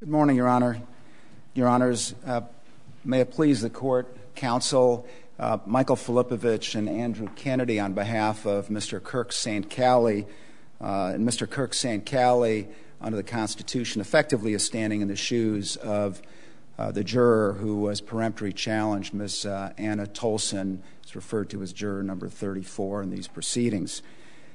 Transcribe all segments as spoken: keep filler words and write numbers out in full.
Good morning, Your Honor. Your Honors, uh, may it please the Court, Counsel, uh, Michael Filipovich and Andrew Kennedy on behalf of Mister Kirk Saint Cally. Uh, and Mister Kirk Saint Cally, under the Constitution, effectively is standing in the shoes of uh, the juror who was peremptory challenged, Miz Uh, Anna Tolson, is referred to as juror number thirty-four in these proceedings.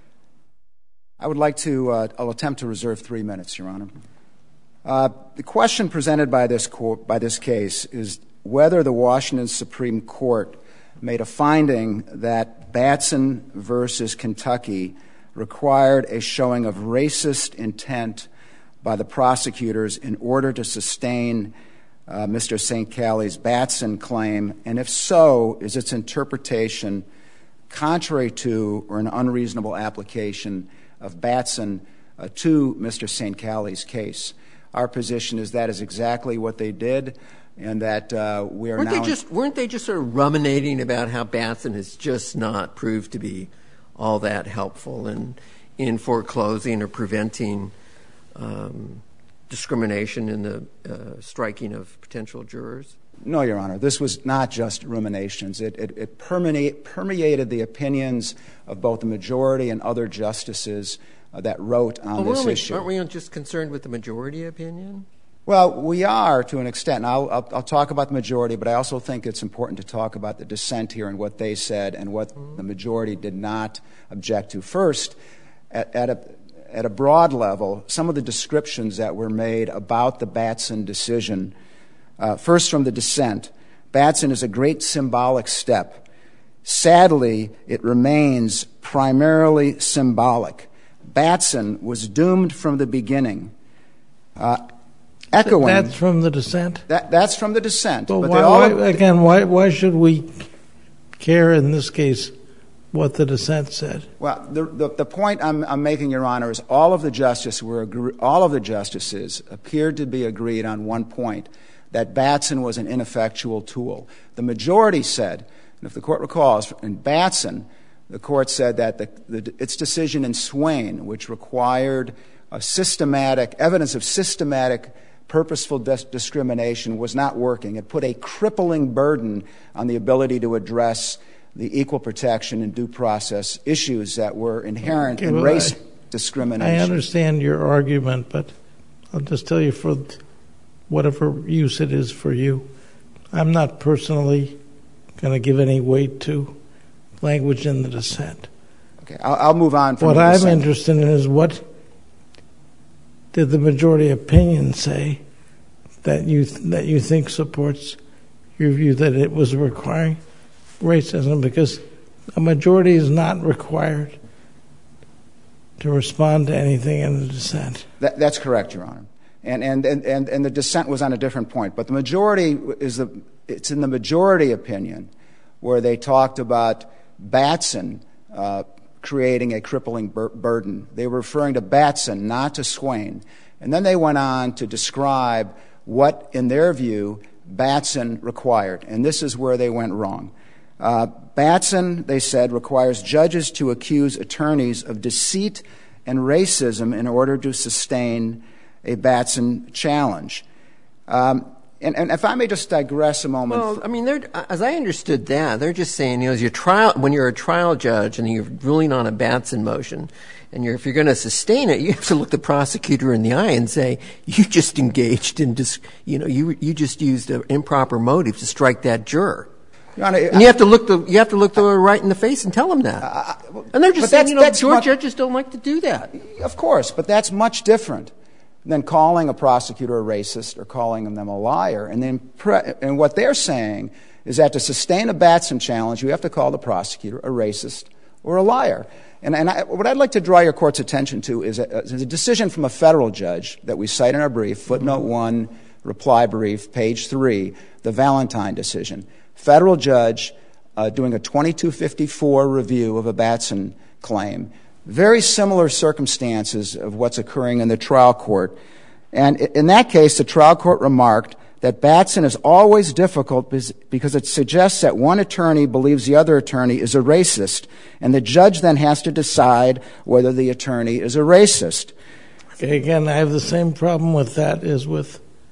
I would like to, uh, I'll attempt to reserve three minutes, Your Honor. Uh, the question presented by this court, by this case is whether the Washington Supreme Court made a finding that Batson versus Kentucky required a showing of racist intent by the prosecutors in order to sustain uh, Mister Saint Cally's Batson claim, and if so, is its interpretation contrary to or an unreasonable application of Batson uh, to Mister Saint Cally's case. Our position is that is exactly what they did, and that uh, we are weren't now... They just, weren't they just sort of ruminating about how Batson has just not proved to be all that helpful in, in foreclosing or preventing um, discrimination in the uh, striking of potential jurors? No, Your Honor. This was not just ruminations. It, it, it permeate, permeated the opinions of both the majority and other justices uh, that wrote on well, this we, issue. Aren't we just concerned with the majority opinion? Well, we are to an extent. And I'll, I'll, I'll talk about the majority, but I also think it's important to talk about the dissent here and what they said and what mm-hmm. the majority did not object to. First, at, at, a, at a broad level, some of the descriptions that were made about the Batson decision. Uh, first, from the dissent, Batson is a great symbolic step. Sadly, it remains primarily symbolic. Batson was doomed from the beginning. Uh, echoing. That's from the dissent? That, that's from the dissent. Well, but why, all, why, again, why, why should we care in this case what the dissent said? Well, the, the, the point I'm, I'm making, Your Honor, is all of the justices were agree, all of the justices appeared to be agreed on one point, that Batson was an ineffectual tool. The majority said, and if the Court recalls, in Batson, the Court said that the, the, its decision in Swain, which required a systematic, evidence of systematic purposeful dis- discrimination, was not working. It put a crippling burden on the ability to address the equal protection and due process issues that were inherent okay, in well, race I, discrimination. I understand your argument, but I'll just tell you for whatever use it is for you, I'm not personally going to give any weight to language in the dissent. Okay, I'll, I'll move on from what the I'm dissent. interested in is what did the majority opinion say that you that you think supports your view that it was requiring racism, because a majority is not required to respond to anything in the dissent. That, that's correct, Your Honor. And, and, and, and the dissent was on a different point. But the majority is the, it's in the majority opinion where they talked about Batson uh, creating a crippling bur- burden. They were referring to Batson, not to Swain. And then they went on to describe what, in their view, Batson required. And this is where they went wrong. Uh, Batson, they said, requires judges to accuse attorneys of deceit and racism in order to sustain a Batson challenge. Um, and, and if I may just digress a moment. Well, I mean, they're, as I understood that, they're just saying, you know, as your trial, when you're a trial judge and you're ruling on a Batson motion, and you're, if you're going to sustain it, you have to look the prosecutor in the eye and say, you just engaged in, dis, you know, you you just used an improper motive to strike that juror. Your Honor, and you have to look the you have to look the right in the face and tell them that. Uh, and they're just saying, you know, George judges don't like to do that. Of course, but that's much different than calling a prosecutor a racist or calling them a liar. And then, pre- and what they're saying is that to sustain a Batson challenge, you have to call the prosecutor a racist or a liar. And, and I, what I'd like to draw your Court's attention to is a, is a decision from a federal judge that we cite in our brief, footnote one, reply brief, page three, the Valentine decision. Federal judge uh, doing a twenty-two fifty-four review of a Batson claim. Very similar circumstances of what's occurring in the trial court. And in that case, the trial court remarked that Batson is always difficult because it suggests that one attorney believes the other attorney is a racist, and the judge then has to decide whether the attorney is a racist. Okay, again, I have the same problem with that as with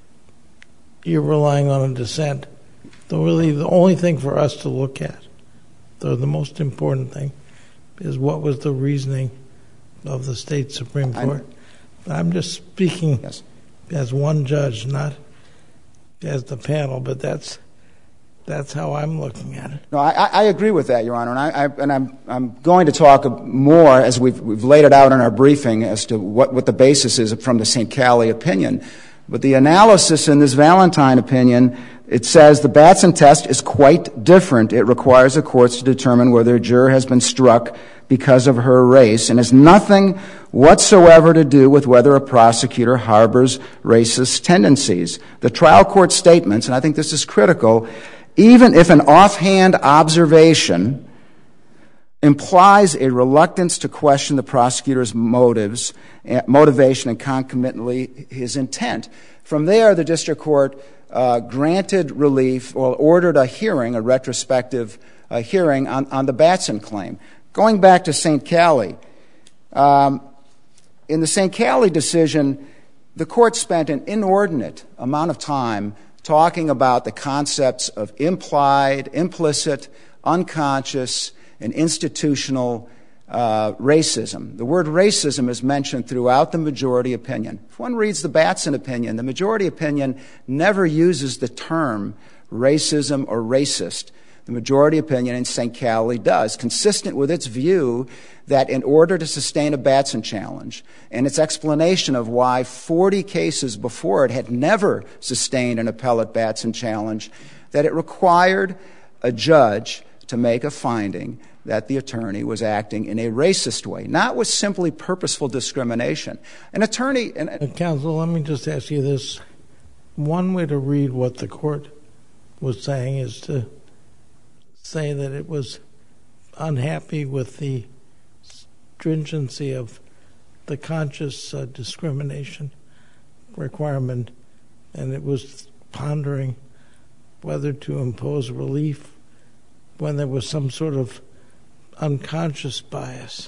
you're relying on a dissent. The really the only thing for us to look at, the, the most important thing, is what was the reasoning of the state Supreme Court. I'm, I'm just speaking yes. as one judge, not as the panel, but that's that's how I'm looking at it. No, I, I agree with that, Your Honor, and, I, I, and I'm, I'm going to talk more as we've, we've laid it out in our briefing as to what, what the basis is from the Saint Cali opinion. But the analysis in this Valentine opinion, it says the Batson test is quite different. It requires the courts to determine whether a juror has been struck because of her race and has nothing whatsoever to do with whether a prosecutor harbors racist tendencies. The trial court statements, and I think this is critical, even if an offhand observation implies a reluctance to question the prosecutor's motives, motivation, and concomitantly his intent. From there, the district court uh, granted relief or ordered a hearing, a retrospective uh, hearing on, on the Batson claim. Going back to Saint Cali, um, in the Saint Cali decision, the court spent an inordinate amount of time talking about the concepts of implied, implicit, unconscious, and institutional uh, racism. The word racism is mentioned throughout the majority opinion. If one reads the Batson opinion, the majority opinion never uses the term racism or racist. The majority opinion in Saint Cali does, consistent with its view that in order to sustain a Batson challenge and its explanation of why forty cases before it had never sustained an appellate Batson challenge, that it required a judge to make a finding that the attorney was acting in a racist way, not with simply purposeful discrimination. An attorney... An, uh, Counsel, let me just ask you this. One way to read what the court was saying is to say that it was unhappy with the stringency of the conscious uh, discrimination requirement, and it was pondering whether to impose relief when there was some sort of unconscious bias.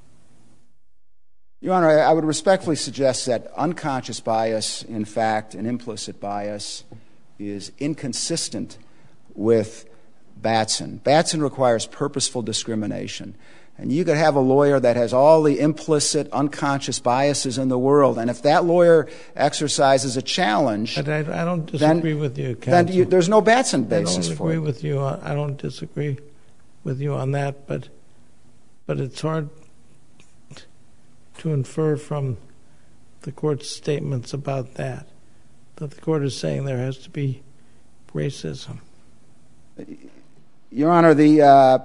Your Honor, I would respectfully suggest that unconscious bias, in fact, and implicit bias, is inconsistent with Batson. Batson requires purposeful discrimination. And you could have a lawyer that has all the implicit, unconscious biases in the world, and if that lawyer exercises a challenge... But I, I don't disagree then, with you, Counsel. Then you, there's no Batson basis for it. I don't agree with you. On, I don't disagree with you on that, but but it's hard to infer from the court's statements about that, that the court is saying there has to be racism. Your Honor, the... Uh,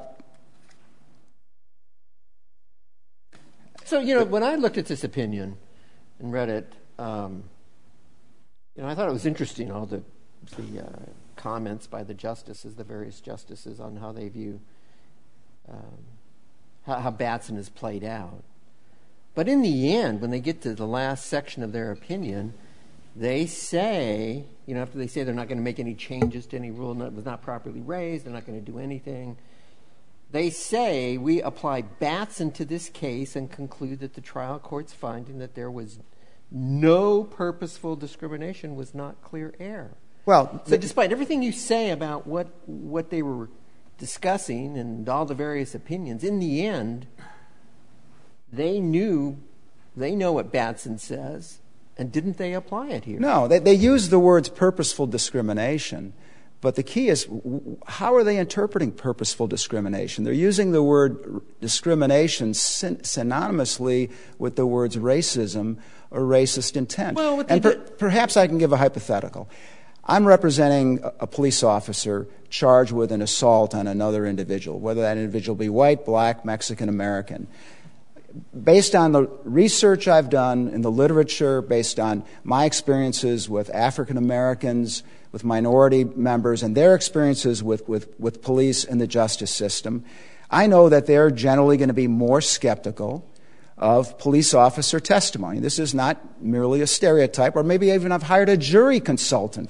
So, you know, when I looked at this opinion and read it, um, you know, I thought it was interesting, all the, the uh, comments by the justices, the various justices, on how they view um, how, how Batson is played out. But in the end, when they get to the last section of their opinion, they say, you know, after they say they're not going to make any changes to any rule that was not properly raised, they're not going to do anything, they say we apply Batson to this case and conclude that the trial court's finding that there was no purposeful discrimination was not clear error. Well, so despite everything you say about what what they were discussing and all the various opinions, in the end, they knew, they know what Batson says, and didn't they apply it here? No, they, they use the words purposeful discrimination. But the key is, how are they interpreting purposeful discrimination? They're using the word discrimination syn- synonymously with the words racism or racist intent. Well, and per- perhaps I can give a hypothetical. I'm representing a, a police officer charged with an assault on another individual, whether that individual be white, black, Mexican, American. Based on the research I've done in the literature, based on my experiences with African Americans, with minority members, and their experiences with, with, with police and the justice system, I know that they're generally going to be more skeptical of police officer testimony. This is not merely a stereotype, or maybe even I've hired a jury consultant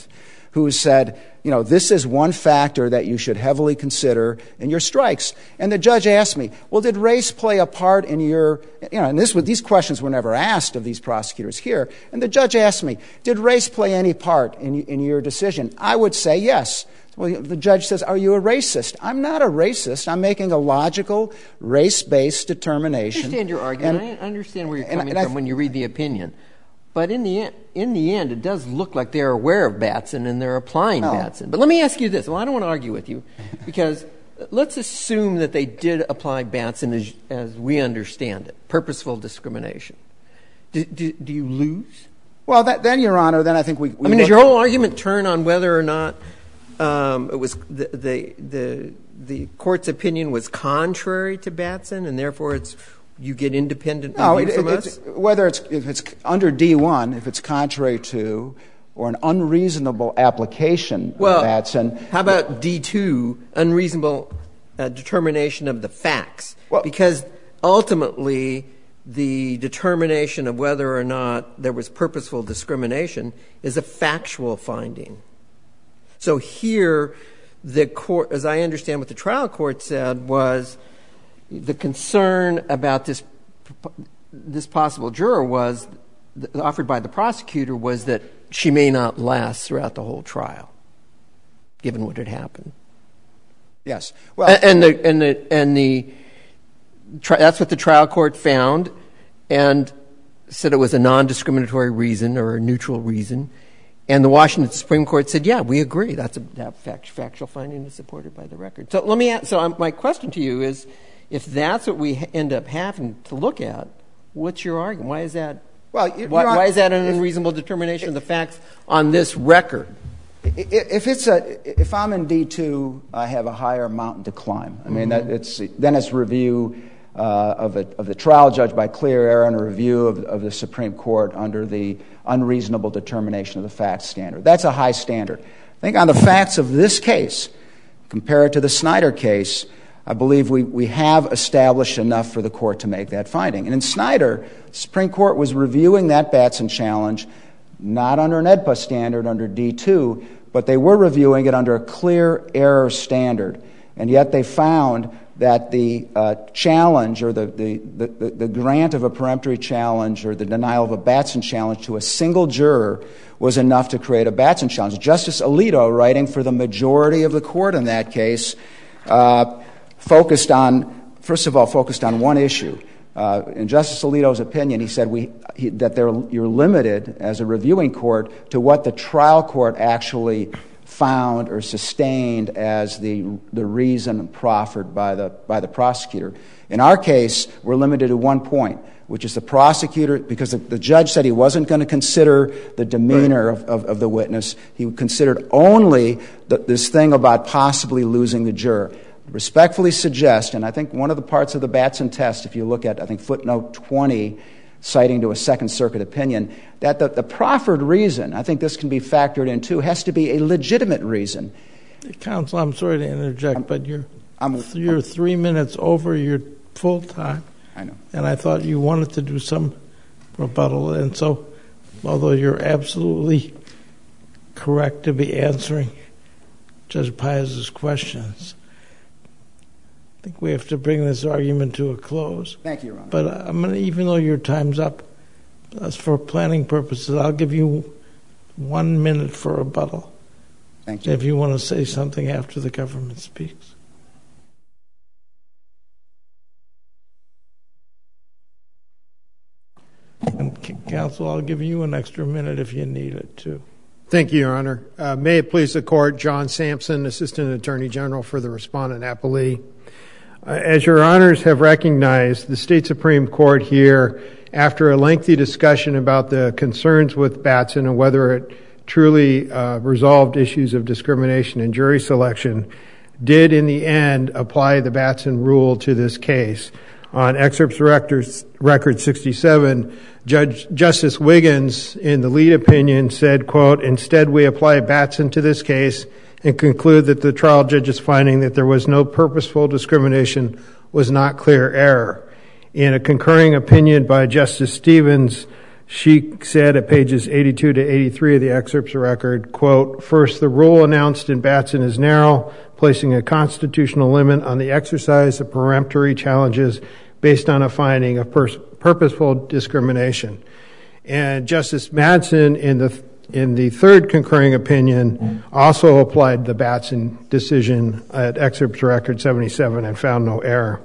who said, you know, this is one factor that you should heavily consider in your strikes. And the judge asked me, well, did race play a part in your, you know, and this, these questions were never asked of these prosecutors here. And the judge asked me, did race play any part in, in your decision? I would say yes. Well, the judge says, are you a racist? I'm not a racist. I'm making a logical, race-based determination. I understand your argument. And, I understand where you're coming and, and from when you read the opinion. But in the end, in the end, it does look like they're aware of Batson and they're applying no. Batson. But let me ask you this. Well, I don't want to argue with you, because let's assume that they did apply Batson as, as we understand it, purposeful discrimination. Do, do, do you lose? Well, that, then, Your Honor, then I think we. we I mean, does your whole argument turn on whether or not um, it was the, the the the court's opinion was contrary to Batson, and therefore it's you get independent no, review it, from it, us? It's, whether it's if it's under D one, if it's contrary to, or an unreasonable application well, of Batson. How about D two, unreasonable uh, determination of the facts? Well, because ultimately, the determination of whether or not there was purposeful discrimination is a factual finding. So here, the court, as I understand what the trial court said, was the concern about this this possible juror was offered by the prosecutor was that she may not last throughout the whole trial, given what had happened. Yes. Well, and the and the and the that's what the trial court found, and said it was a non-discriminatory reason or a neutral reason. And the Washington Supreme Court said, "Yeah, we agree. That's a that fact, factual finding is supported by the record." So let me ask, so I'm, my question to you is, if that's what we end up having to look at, what's your argument? Why is that? Well, why, why is that an unreasonable determination of the facts on this record? If it's a, if I'm in D two, I have a higher mountain to climb. I mean, mm-hmm. that it's then it's review uh, of a, of the trial judge by clear error and a review of, of the Supreme Court under the unreasonable determination of the facts standard. That's a high standard. I think on the facts of this case, compared to the Snyder case, I believe we, we have established enough for the court to make that finding. And in Snyder, the Supreme Court was reviewing that Batson challenge not under an E D P A standard, under D two, but they were reviewing it under a clear error standard. And yet they found that the uh, challenge or the, the, the, the grant of a peremptory challenge or the denial of a Batson challenge to a single juror was enough to create a Batson challenge. Justice Alito, writing for the majority of the court in that case, uh, focused on, first of all, focused on one issue. Uh, in Justice Alito's opinion, he said we, he, that you're limited as a reviewing court to what the trial court actually found or sustained as the the reason proffered by the by the prosecutor. In our case, we're limited to one point, which is the prosecutor, because the, the judge said he wasn't going to consider the demeanor of, of, of the witness. He considered only the, this thing about possibly losing the juror. Respectfully suggest, and I think one of the parts of the Batson test, if you look at, I think, footnote twenty, citing to a Second Circuit opinion, that the, the proffered reason, I think this can be factored in too, has to be a legitimate reason. Counsel, I'm sorry to interject, I'm, but you're, I'm, you're I'm, three minutes over your full time. I know. And I thought you wanted to do some rebuttal, and so, although you're absolutely correct to be answering Judge Pius's questions, I think we have to bring this argument to a close. Thank you, Your Honor. But I'm gonna, even though your time's up, as for planning purposes, I'll give you one minute for rebuttal. Thank you. If you want to say something after the government speaks. And counsel, I'll give you an extra minute if you need it too. Thank you, Your Honor. Uh, may it please the Court, John Sampson, Assistant Attorney General for the Respondent Appellee. Uh, as Your Honors have recognized, the State Supreme Court here, after a lengthy discussion about the concerns with Batson and whether it truly uh, resolved issues of discrimination in jury selection, did in the end apply the Batson rule to this case. On excerpts records, record sixty-seven, Judge Justice Wiggins, in the lead opinion, said, quote, "Instead, we apply Batson to this case and conclude that the trial judge's finding that there was no purposeful discrimination was not clear error." In a concurring opinion by Justice Stevens, She said at pages eighty-two to eighty-three of the excerpts of record, quote, first, the rule announced in Batson is narrow, placing a constitutional limit on the exercise of peremptory challenges based on a finding of pers- purposeful discrimination. And Justice Madsen, in the in the third concurring opinion, also applied the Batson decision at excerpts of record seventy-seven and found no error.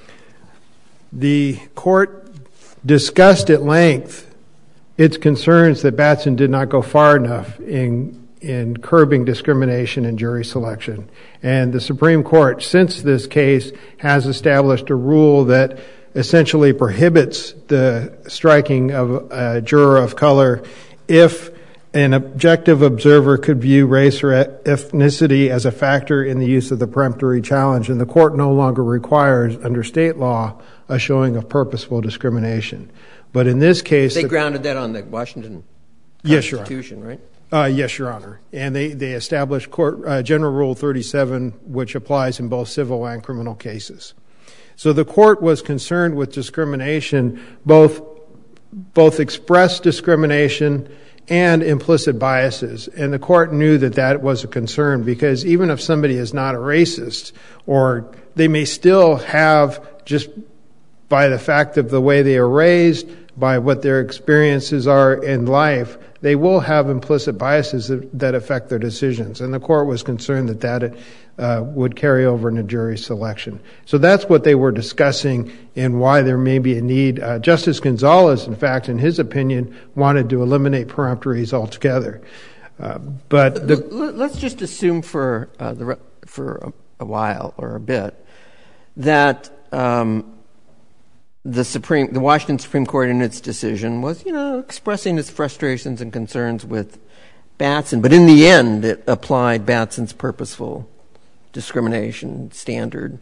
The court discussed at length its concerns that Batson did not go far enough in in curbing discrimination in jury selection. And the Supreme Court, since this case, has established a rule that essentially prohibits the striking of a juror of color if an objective observer could view race or ethnicity as a factor in the use of the peremptory challenge. And the court no longer requires, under state law, a showing of purposeful discrimination. But in this case... They the, grounded that on the Washington yes, Constitution, Your Honor. right? Uh, yes, Your Honor. And they, they established court, uh, General Rule thirty-seven, which applies in both civil and criminal cases. So the court was concerned with discrimination, both, both express discrimination and implicit biases. And the court knew that that was a concern because even if somebody is not a racist, or they may still have, just by the fact of the way they are raised, by what their experiences are in life, they will have implicit biases that, that affect their decisions. And the court was concerned that that uh, would carry over into jury selection. So that's what they were discussing and why there may be a need. Uh, Justice Gonzalez, in fact, in his opinion, wanted to eliminate peremptories altogether. Uh, but the, let's just assume for uh, the for a, a while or a bit that um, the Supreme, the Washington Supreme Court, in its decision, was you know expressing its frustrations and concerns with Batson, but in the end, it applied Batson's purposeful discrimination standard,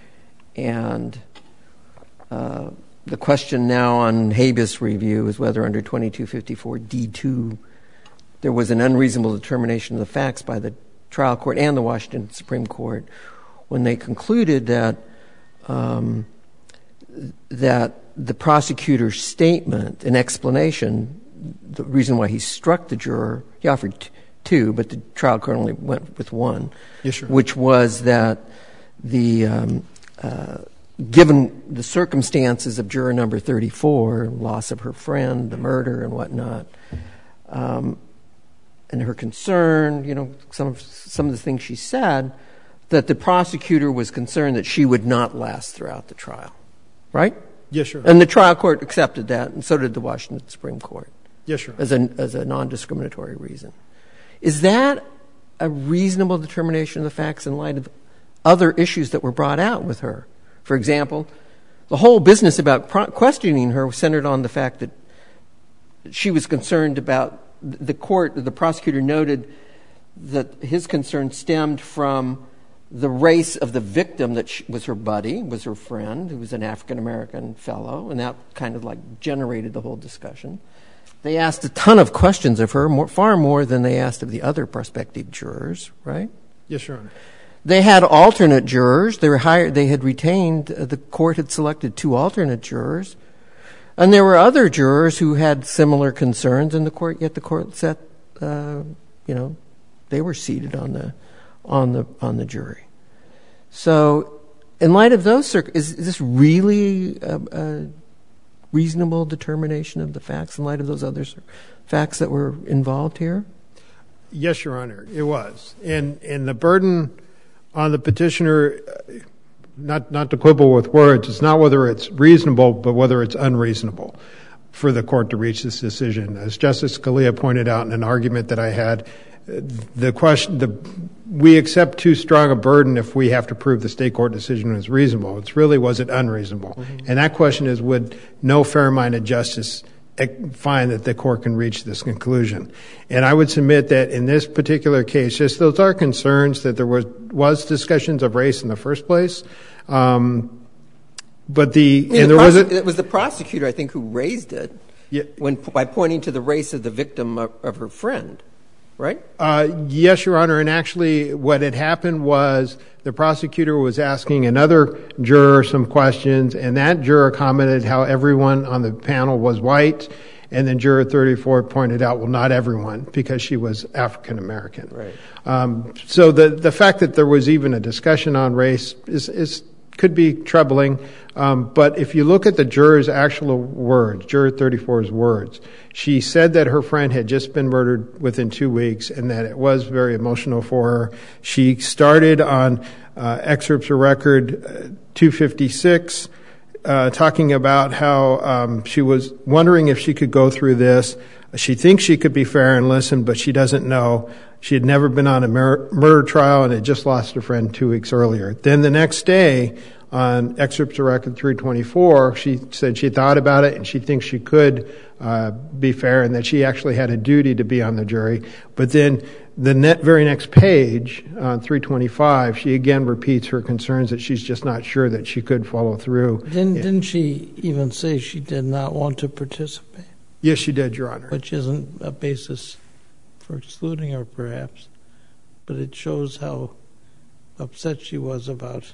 and uh, the question now on habeas review is whether under twenty-two fifty-four D two there was an unreasonable determination of the facts by the trial court and the Washington Supreme Court when they concluded that um, that the prosecutor's statement, an explanation, the reason why he struck the juror, he offered t- two, but the trial court only went with one, yes, sure. which was that the um, uh, given the circumstances of juror number thirty-four, loss of her friend, the murder and whatnot, um, and her concern, you know, some of, some of the things she said, that the prosecutor was concerned that she would not last throughout the trial, right? Yes, sure. And the trial court accepted that, and so did the Washington Supreme Court. Yes, sure. As a, as a non-discriminatory reason. Is that a reasonable determination of the facts in light of other issues that were brought out with her? For example, the whole business about pro- questioning her centered on the fact that she was concerned about the court, the prosecutor noted that his concern stemmed from the race of the victim that she, was her buddy, was her friend, who was an African-American fellow, and that kind of like generated the whole discussion. They asked a ton of questions of her, more, far more than they asked of the other prospective jurors, right? Yes, Your Honor. They had alternate jurors. They were hired. They had retained. Uh, the court had selected two alternate jurors, and there were other jurors who had similar concerns. And the court, yet the court said, uh, you know, they were seated on the on the on the jury. So, in light of those, circ- is, is this really a, a reasonable determination of the facts in light of those other facts that were involved here? Yes, Your Honor, it was. And and the burden on the petitioner, not not to quibble with words, it's not whether it's reasonable, but whether it's unreasonable for the court to reach this decision. As Justice Scalia pointed out in an argument that I had, the question, the we accept too strong a burden if we have to prove the state court decision was reasonable. It's really, was it unreasonable? Mm-hmm. And that question is, would no fair-minded justice find that the court can reach this conclusion? And I would submit that in this particular case, just those are concerns that there was was discussions of race in the first place. Um, but the, I mean, and the there was a, it was the prosecutor, I think, who raised it yeah, when by pointing to the race of the victim of, of her friend. Right? Uh, yes, Your Honor. And actually what had happened was the prosecutor was asking another juror some questions, and that juror commented how everyone on the panel was white And then juror thirty-four pointed out, well, not everyone, because she was African American. Right. Um, so the the fact that there was even a discussion on race is is could be troubling. Um, but if you look at the juror's actual words, juror thirty-four's words, she said that her friend had just been murdered within two weeks and that it was very emotional for her. She started on uh, excerpts of record uh, two fifty-six, uh, talking about how um, she was wondering if she could go through this. She thinks she could be fair and listen, but she doesn't know. She had never been on a mur- murder trial and had just lost a friend two weeks earlier. Then the next day, on excerpts of record three twenty-four, she said she thought about it and she thinks she could uh, be fair and that she actually had a duty to be on the jury. But then the net, very next page, on three twenty-five, she again repeats her concerns that she's just not sure that she could follow through. Didn't, didn't she even say she did not want to participate? Yes, she did, Your Honor. Which isn't a basis for excluding her, perhaps, but it shows how upset she was about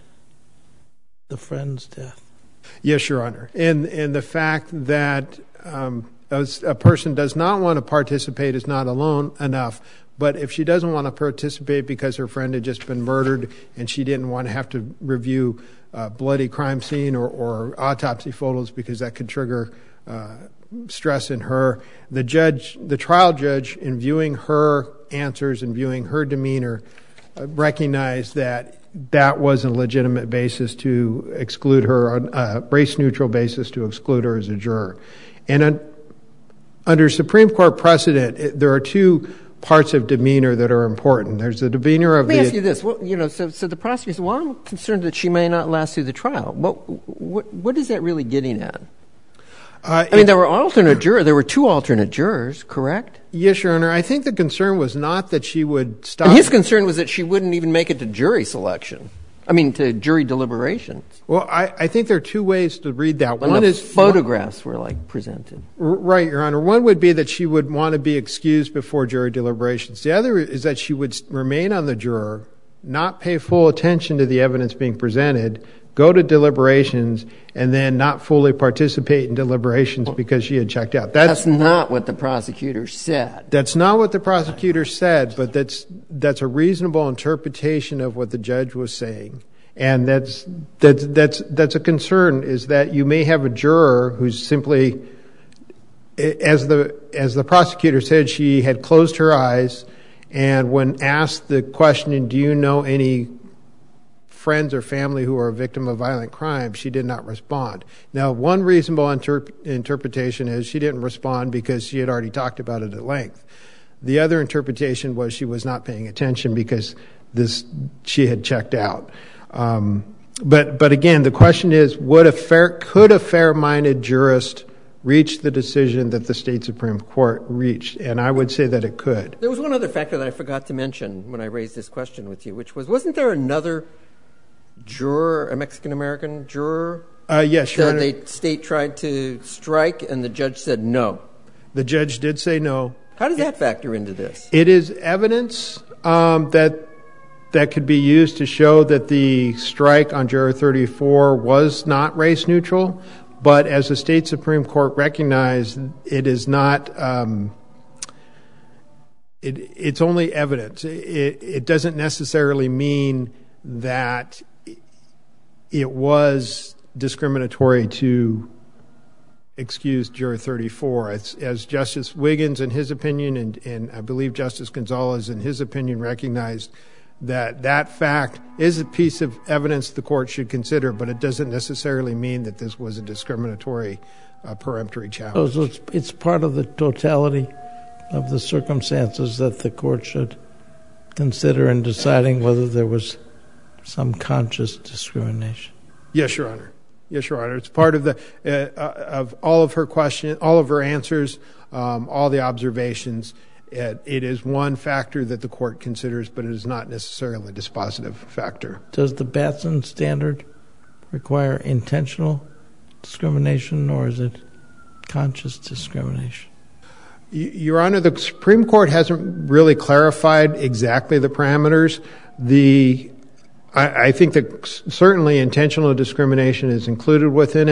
the friend's death. Yes, Your Honor. And and the fact that um, a, a person does not want to participate is not alone enough. But if she doesn't want to participate because her friend had just been murdered and she didn't want to have to review a bloody crime scene or, or autopsy photos because that could trigger uh, stress in her, the judge, the trial judge, in viewing her answers and viewing her demeanor, uh, recognized that that was a legitimate basis to exclude her, a race-neutral basis to exclude her as a juror. And un- under Supreme Court precedent, it, there are two parts of demeanor that are important. There's the demeanor of the... Let me ask you this. Well, you know, so, so the prosecutor said, well, I'm concerned that she may not last through the trial. What, what, what is that really getting at? Uh, I mean, there were alternate jurors. There were two alternate jurors, correct? Yes, Your Honor. I think the concern was not that she would stop... And his concern was that she wouldn't even make it to jury selection. I mean, to jury deliberations. Well, I, I think there are two ways to read that. When One the is... photographs were, like, presented. Right, Your Honor. One would be that she would want to be excused before jury deliberations. The other is that she would remain on the juror, not pay full attention to the evidence being presented, go to deliberations, and then not fully participate in deliberations because she had checked out. That's, that's not what the prosecutor said. That's not what the prosecutor said, but that's that's a reasonable interpretation of what the judge was saying. And that's that's that's that's a concern, is that you may have a juror who's simply, as the as the prosecutor said, she had closed her eyes, and when asked the question, do you know any friends or family who are a victim of violent crime, she did not respond. Now, one reasonable interp- interpretation is she didn't respond because she had already talked about it at length. The other interpretation was she was not paying attention because this she had checked out. Um, but but again, the question is, would a fair could a fair-minded jurist reach the decision that the state Supreme Court reached? And I would say that it could. There was one other factor that I forgot to mention when I raised this question with you, which was, wasn't there another juror, a Mexican-American juror? Uh, yes, Your that Honor. the state tried to strike and the judge said no. The judge did say no. How does that factor into this? It is evidence um, that that could be used to show that the strike on juror thirty-four was not race neutral, but as the state Supreme Court recognized, it is not. Um, it, it's only evidence. It, it doesn't necessarily mean that it was discriminatory to excuse juror thirty-four. As, as Justice Wiggins, in his opinion, and, and I believe Justice Gonzalez, in his opinion, recognized that that fact is a piece of evidence the court should consider, but it doesn't necessarily mean that this was a discriminatory uh, peremptory challenge. So it's, it's part of the totality of the circumstances that the court should consider in deciding whether there was some conscious discrimination. Yes, Your Honor. Yes, Your Honor. It's part of the uh, of all of her questions, all of her answers, um, all the observations. It, it is one factor that the court considers, but it is not necessarily a dispositive factor. Does the Batson standard require intentional discrimination, or is it conscious discrimination? Your Honor, the Supreme Court hasn't really clarified exactly the parameters. The I, I think that certainly intentional discrimination is included within it.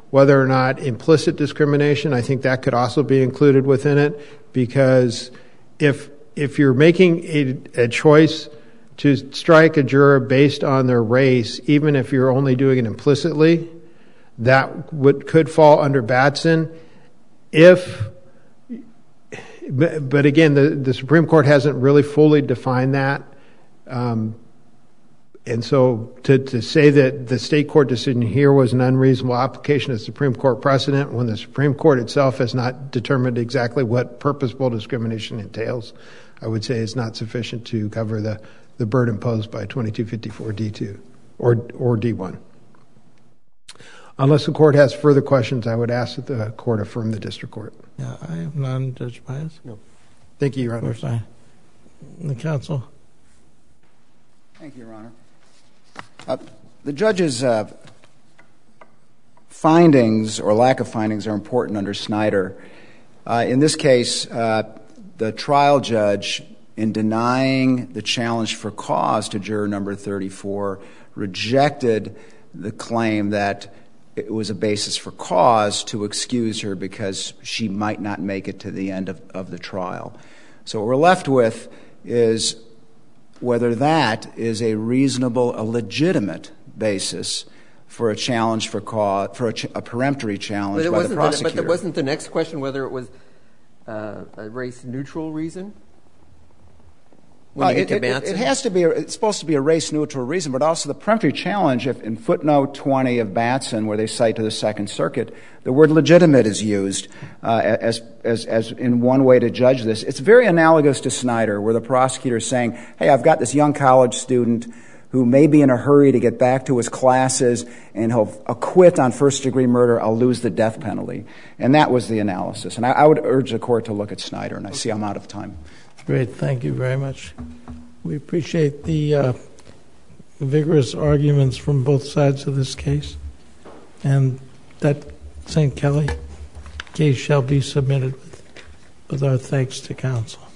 whether or not implicit discrimination, I think that could also be included within it, because if if you're making a, a choice to strike a juror based on their race, even if you're only doing it implicitly, that would could fall under Batson. If, but, but again, the, the Supreme Court hasn't really fully defined that. Um, and so to, to say that the state court decision here was an unreasonable application of Supreme Court precedent when the Supreme Court itself has not determined exactly what purposeful discrimination entails, I would say is not sufficient to cover the, the burden posed by twenty-two fifty-four D two or, or D one. Unless the court has further questions, I would ask that the court affirm the district court. Yeah, I have none, Judge Pius. No. Thank you, Your Honor. Of course, I, the counsel. Thank you, Your Honor. Uh, the judge's uh, findings or lack of findings are important under Snyder. Uh, in this case, uh, the trial judge, in denying the challenge for cause to juror number thirty-four, rejected the claim that it was a basis for cause to excuse her because she might not make it to the end of, of the trial. So what we're left with is whether that is a reasonable, a legitimate basis for a challenge for cause, for a, ch- a peremptory challenge by the prosecutor. The, but wasn't the next question whether it was uh, a race-neutral reason? When Well, you it, get to it, it has to be. A, it's supposed to be a race-neutral reason, but also the peremptory challenge. If in footnote twenty of Batson, where they cite to the Second Circuit, the word "legitimate" is used uh, as as as in one way to judge this. It's very analogous to Snyder, where the prosecutor is saying, "Hey, I've got this young college student who may be in a hurry to get back to his classes, and he'll acquit on first-degree murder. I'll lose the death penalty." And that was the analysis. And I, I would urge the court to look at Snyder. And I see I'm out of time. Great. Thank you very much. We appreciate the uh, vigorous arguments from both sides of this case. And that Saint Kelly case shall be submitted with, with our thanks to counsel.